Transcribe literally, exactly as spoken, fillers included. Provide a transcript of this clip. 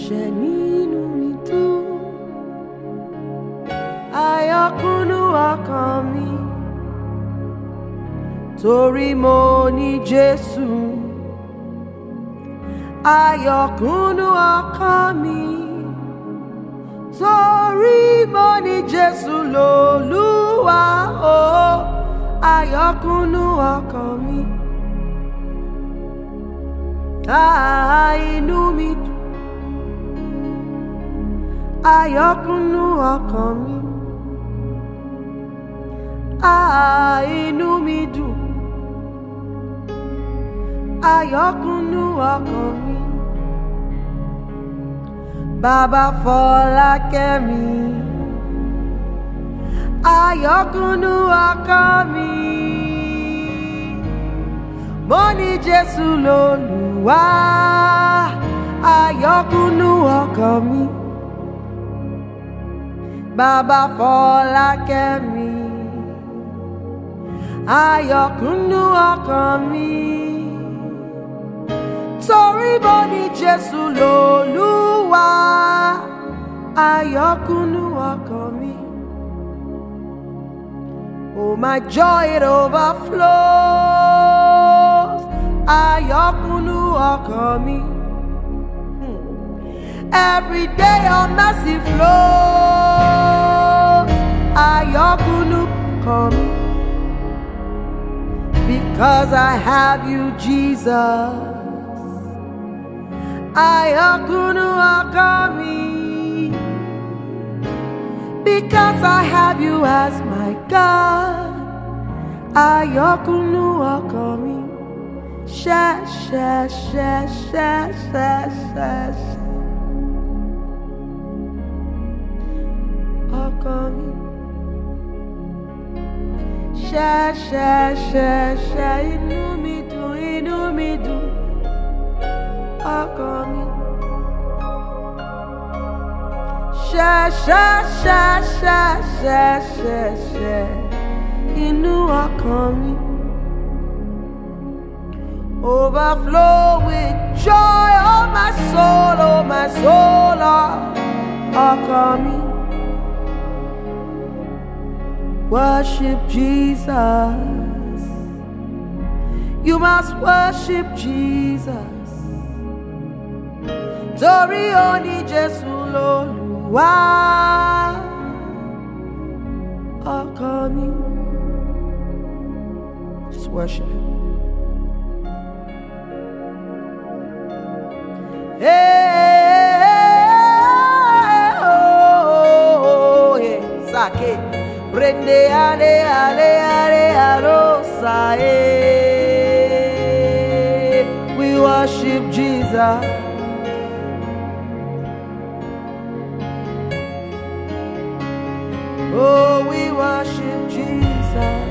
ẹ̀ṣẹ̀ nínú mi dùn. Ayọ̀ kúnnú ọkàn mi, torí mo ní Jésù. Ayọ̀ kúnnú ọkàn mi, torí mo ní Jésù lólúwa. Oh, ayọ̀ kúnnú ọkàn mi. Ah, inú mi dùn. Ayọ̀ kúnnú ọkàn mi. Ah, inú mi dùn. Ayọ̀ kúnnú ọkàn mi. Bàbá Fọlákẹ́mi, ayọ̀ kúnnú ọkàn mi. Mo ní Jésù lólúwa, ayọ̀ kúnnú ọkàn mi. Bàbá Fọlákẹ́mi, ayọ̀ kúnnú ọkàn mi. Torí mo ní Jésù lólúwa, ayọ̀ kúnnú ọkàn mi. Oh, my joy, it overflows. Ayọ̀ kúnnú ọkàn mi. Hmm. Every day your mercy flows. Ayọ̀ kúnnú ọkàn mi. Because I have you, Jesus. Ayọ̀ kúnnú ọkàn mi. Because I have you as my God. Ayọ̀ kúnnú ọkàn mi. Ṣẹ ṣẹ ṣẹ ṣẹ ṣẹ ṣẹ ṣẹ. Ọkàn mi. Ṣẹ ṣẹ ṣẹ ṣẹ, inú mi dùn, inú mi dùn. Ọkàn mi. Ṣẹ ṣẹ ṣẹ ṣẹ ṣẹ ṣẹ ṣẹ, inú ọkàn mi. Overflow with joy, oh my soul, oh my soul, oh, ọkàn mi. Worship Jesus. You must worship Jesus. Torí ó ní Jésù lólúwa, ọkàn mi. Just worship Him. Hey, oh, oh, oh, yeah, Sake. Prende ale ale ale arosa, eh. We worship Jesus. Oh, we worship Jesus.